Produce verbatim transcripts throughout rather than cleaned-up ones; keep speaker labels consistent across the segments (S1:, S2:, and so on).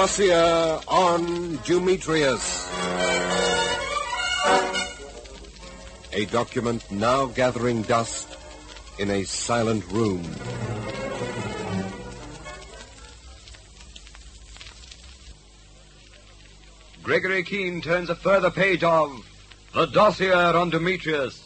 S1: dossier on Demetrius. A document now gathering dust in a silent room.
S2: Gregory Keene turns a further page of The Dossier on Demetrius.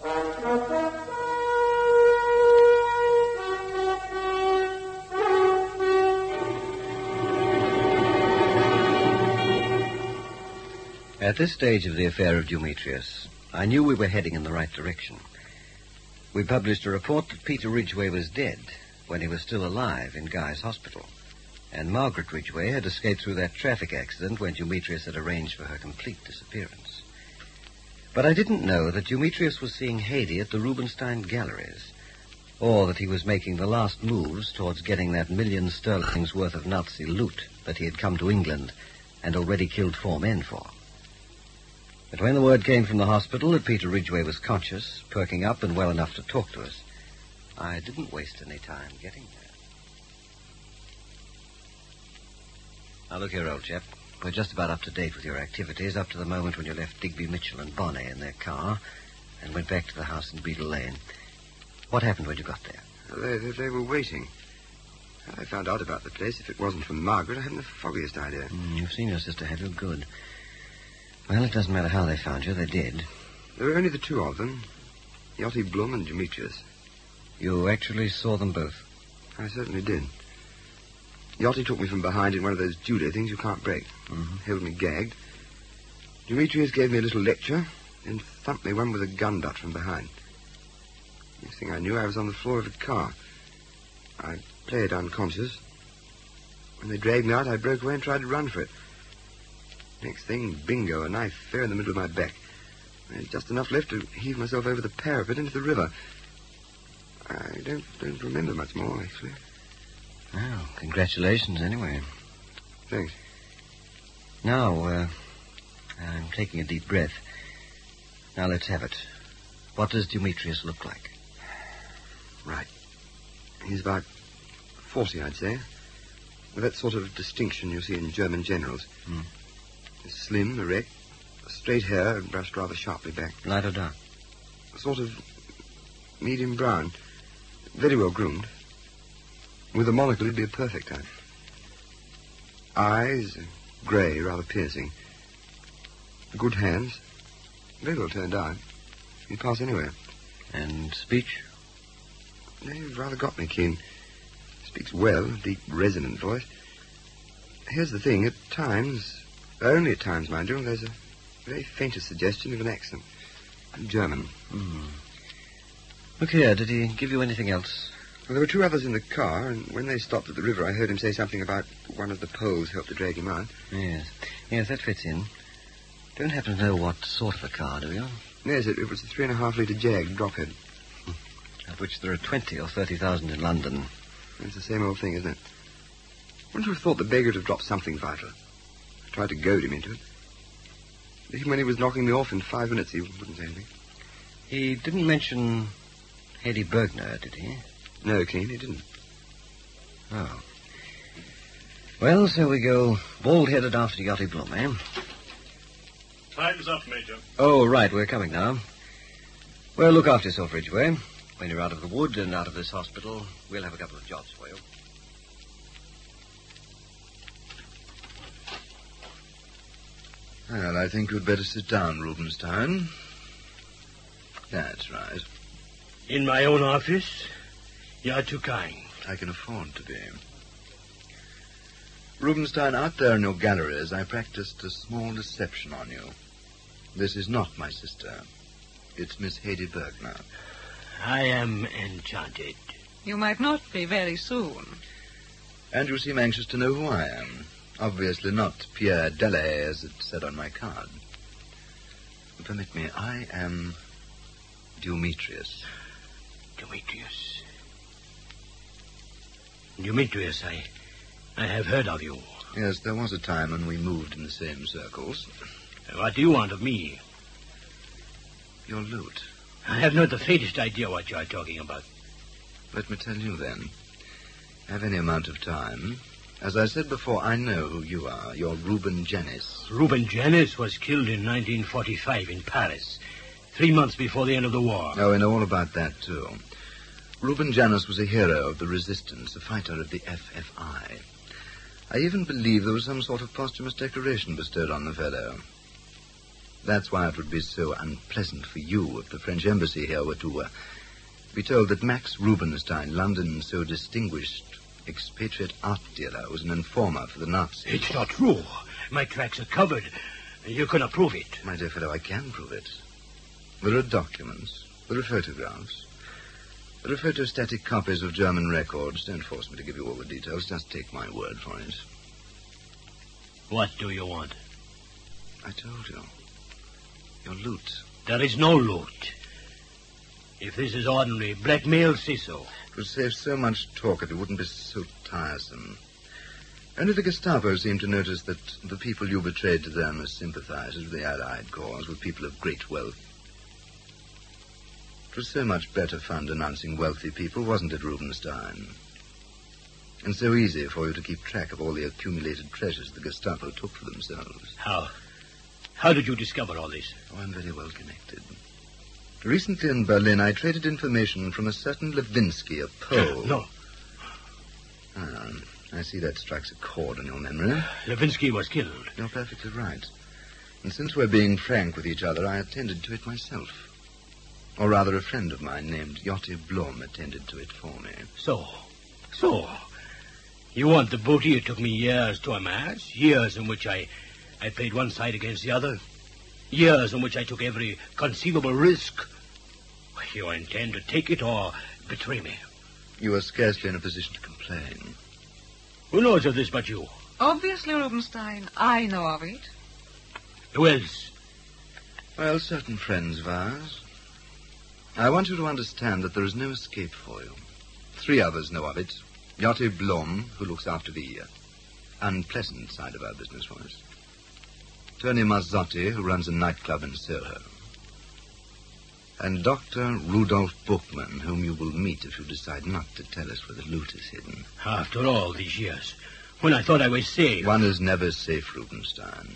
S3: At this stage of the affair of Demetrius, I knew we were heading in the right direction. We published a report that Peter Ridgway was dead when he was still alive in Guy's hospital, and Margaret Ridgway had escaped through that traffic accident when Demetrius had arranged for her complete disappearance. But I didn't know that Demetrius was seeing Haydée at the Rubenstein Galleries, or that he was making the last moves towards getting that million sterling's worth of Nazi loot that he had come to England and already killed four men for. But when the word came from the hospital that Peter Ridgway was conscious, perking up, and well enough to talk to us, I didn't waste any time getting there. Now, look here, old chap. We're just about up to date with your activities, up to the moment when you left Digby Mitchell and Bonnet in their car and went back to the house in Beadle Lane. What happened when you got there?
S4: They, they, they were waiting. I found out about the place. If it wasn't for Margaret, I hadn't the foggiest idea.
S3: Mm, you've seen your sister, have you? Good. Well, it doesn't matter how they found you. They did.
S4: There were only the two of them, Yachty Blum and Demetrius.
S3: You actually saw them both?
S4: I certainly did. Yachty took me from behind in one of those judo things you can't break.
S3: Mm-hmm.
S4: Held me gagged. Demetrius gave me a little lecture, then thumped me one with a gun butt from behind. Next thing I knew, I was on the floor of a car. I played unconscious. When they dragged me out, I broke away and tried to run for it. Next thing, bingo, a knife fair in the middle of my back. I had just enough left to heave myself over the parapet into the river. I don't, don't remember much more, actually.
S3: Well, congratulations, anyway.
S4: Thanks.
S3: Now, uh, I'm taking a deep breath. Now, let's have it. What does Demetrius look like?
S4: Right. He's about forty, I'd say. With that sort of distinction you see in German generals.
S3: Hmm.
S4: Slim, erect, straight hair and brushed rather sharply back.
S3: Light or dark?
S4: A sort of medium brown. Very well groomed. With a monocle, he'd be a perfect type. Eyes, grey, rather piercing. Good hands. Very well turned out. He'd pass anywhere.
S3: And speech?
S4: Yeah, you've rather got me, Keene. Speaks well, deep, resonant voice. Here's the thing. At times... Only at times, mind you, there's a very faintest suggestion of an accent. German.
S3: Mm. Look here, did he give you anything else?
S4: Well, there were two others in the car, and when they stopped at the river, I heard him say something about one of the Poles helped to drag him out.
S3: Yes. Yes, that fits in. Don't happen to know what sort of a car, do you?
S4: Yes, it, it was a three and a half litre Jag, drophead.
S3: Of which there are twenty or thirty thousand in London.
S4: It's the same old thing, isn't it? Wouldn't you have thought the beggar would have dropped something vital? I tried to goad him into it. Even when he was knocking me off in five minutes, he wouldn't say anything.
S3: He didn't mention Haydée Bergner, did he?
S4: No, Keene, he didn't.
S3: Oh. Well, so we go bald-headed after Yachty Blum, eh?
S5: Time's up, Major.
S3: Oh, right, we're coming now. Well, look after yourself, Ridgway. When you're out of the wood and out of this hospital, we'll have a couple of jobs for you.
S6: Well, I think you'd better sit down, Rubenstein. That's right.
S5: In my own office? You're too kind.
S6: I can afford to be. Rubenstein, out there in your galleries, I practiced a small deception on you. This is not my sister. It's Miss Haydée Bergner.
S5: I am enchanted.
S7: You might not be very soon.
S6: And you seem anxious to know who I am. Obviously not Pierre Delay, as it said on my card. Permit me, I am Demetrius.
S5: Demetrius. Demetrius, I, I have heard of you.
S6: Yes, there was a time when we moved in the same circles.
S5: What do you want of me?
S6: Your loot.
S5: I have not the faintest idea what you are talking about.
S6: Let me tell you, then. Have any amount of time, As I said before, I know who you are. You're Reuben Janis.
S5: Reuben Janis was killed in nineteen forty-five in Paris, three months before the end of the war.
S6: Oh, I know all about that, too. Reuben Janis was a hero of the resistance, a fighter of the F F I. I even believe there was some sort of posthumous decoration bestowed on the fellow. That's why it would be so unpleasant for you if the French embassy here were to uh, be told that Max Rubenstein, London's so distinguished expatriate art dealer, was an informer for the Nazis.
S5: It's not true. My tracks are covered. You cannot prove it.
S6: My dear fellow, I can prove it. There are documents. There are photographs. There are photostatic copies of German records. Don't force me to give you all the details. Just take my word for it.
S5: What do you want?
S6: I told you. Your loot.
S5: There is no loot. If this is ordinary blackmail, say so.
S6: It would save so much talk if it wouldn't be so tiresome. Only the Gestapo seemed to notice that the people you betrayed to them as sympathizers with the Allied cause were people of great wealth. It was so much better fun denouncing wealthy people, wasn't it, Rubenstein? And so easy for you to keep track of all the accumulated treasures the Gestapo took for themselves.
S5: How? How did you discover all this?
S6: Oh, I'm very well connected. Recently in Berlin, I traded information from a certain Levinsky, a Pole.
S5: No.
S6: Ah, I see that strikes a chord in your memory.
S5: Levinsky was killed.
S6: You're perfectly right. And since we're being frank with each other, I attended to it myself. Or rather, a friend of mine named Jotte Blom attended to it for me.
S5: So? So? You want the booty it took me years to amass? Years in which I, I played one side against the other? Years in which I took every conceivable risk? You intend to take it or betray me?
S6: You are scarcely in a position to complain.
S5: Who knows of this but you?
S7: Obviously, Rubenstein. I know of it.
S5: Who else?
S6: Well, certain friends of ours. I want you to understand that there is no escape for you. Three others know of it. Jotte Blom, who looks after the uh, unpleasant side of our business for us. Tony Mazzotti, who runs a nightclub in Soho. And Doctor Rudolf Buchmann, whom you will meet if you decide not to tell us where the loot is hidden.
S5: After all these years, when I thought I was safe...
S6: One is never safe, Rubenstein.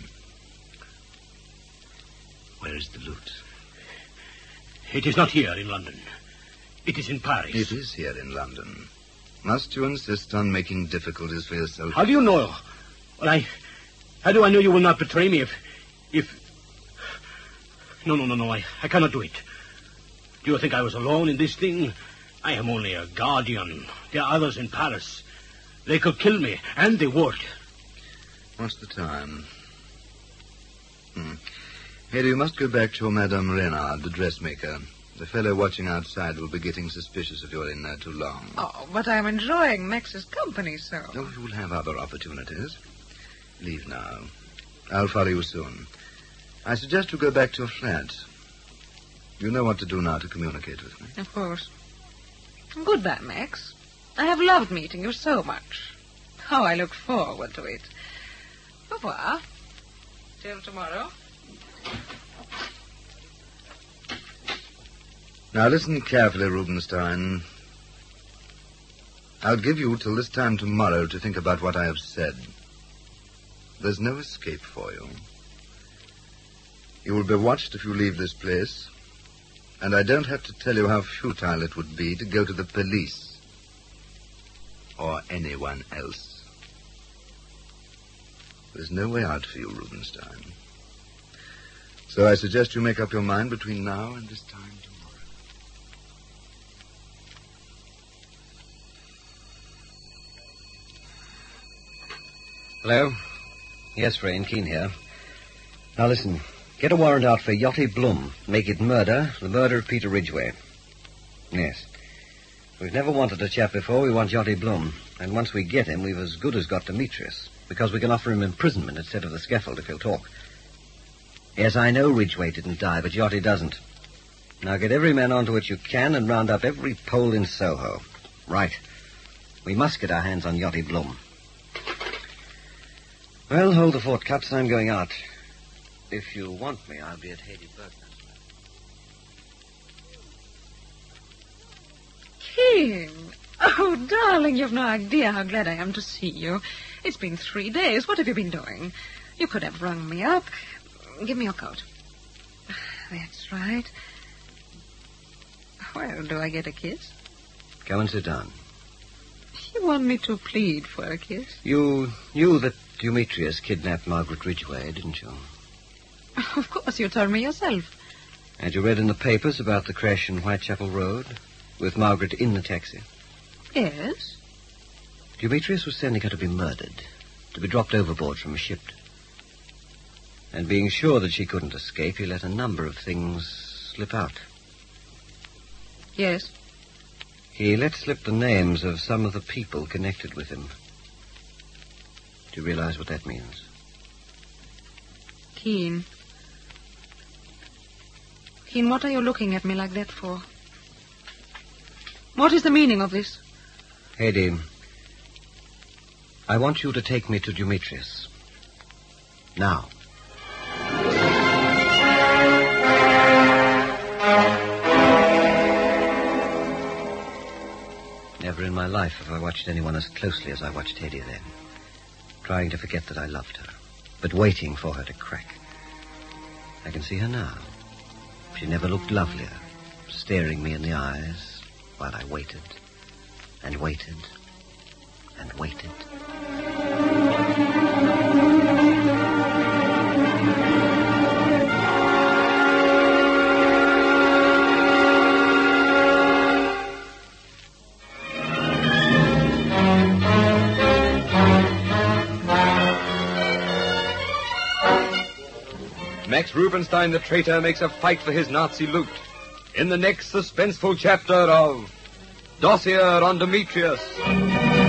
S6: Where is the loot?
S5: It is not here in London. It is in Paris.
S6: It is here in London. Must you insist on making difficulties for yourself?
S5: How do you know? Well, I... How do I know you will not betray me if... If... No, no, no, no, I, I cannot do it. Do you think I was alone in this thing? I am only a guardian. There are others in Paris. They could kill me, and they would.
S6: What's the time? Hmm. Here, you must go back to your Madame Renard, the dressmaker. The fellow watching outside will be getting suspicious if you're in there too long.
S7: Oh, but I'm enjoying Max's company, so.
S6: Oh, you will have other opportunities. Leave now. I'll follow you soon. I suggest you go back to your flat. You know what to do now to communicate with me.
S7: Of course. Goodbye, Max. I have loved meeting you so much. How I look forward to it. Au revoir. Till tomorrow.
S6: Now listen carefully, Rubenstein. I'll give you till this time tomorrow to think about what I have said. There's no escape for you. You will be watched if you leave this place, and I don't have to tell you how futile it would be to go to the police or anyone else. There's no way out for you, Rubenstein. So I suggest you make up your mind between now and this time tomorrow.
S3: Hello? Yes, Rain, Keen here. Now listen, get a warrant out for Jotte Blum. Make it murder, the murder of Peter Ridgway. Yes. We've never wanted a chap before, we want Jotte Blum. And once we get him, we've as good as got Demetrius. Because we can offer him imprisonment instead of the scaffold if he'll talk. Yes, I know Ridgway didn't die, but Jotte doesn't. Now get every man onto it you can and round up every Pole in Soho. Right. We must get our hands on Jotte Blum. Well, hold the fort, Cups. I'm going out. If you want me, I'll be at Hedy Bergman's.
S7: King! Oh, darling, you've no idea how glad I am to see you. It's been three days. What have you been doing? You could have rung me up. Give me your coat. That's right. Well, do I get a kiss?
S3: Come and sit down.
S7: You want me to plead for a kiss?
S3: You knew that Demetrius kidnapped Margaret Ridgway, didn't you?
S7: Of course, you told me yourself.
S3: And you read in the papers about the crash in Whitechapel Road with Margaret in the taxi?
S7: Yes.
S3: Demetrius was sending her to be murdered, to be dropped overboard from a ship. And being sure that she couldn't escape, he let a number of things slip out.
S7: Yes.
S3: He let slip the names of some of the people connected with him. Do you realize what that means?
S7: Keen. Keen, what are you looking at me like that for? What is the meaning of this?
S3: Hedy, I want you to take me to Demetrius. Now. Never in my life have I watched anyone as closely as I watched Hedy then. Trying to forget that I loved her, but waiting for her to crack. I can see her now. She never looked lovelier, staring me in the eyes while I waited and waited and waited.
S2: Max Rubinstein, the traitor, makes a fight for his Nazi loot. In the next suspenseful chapter of Dossier on Demetrius.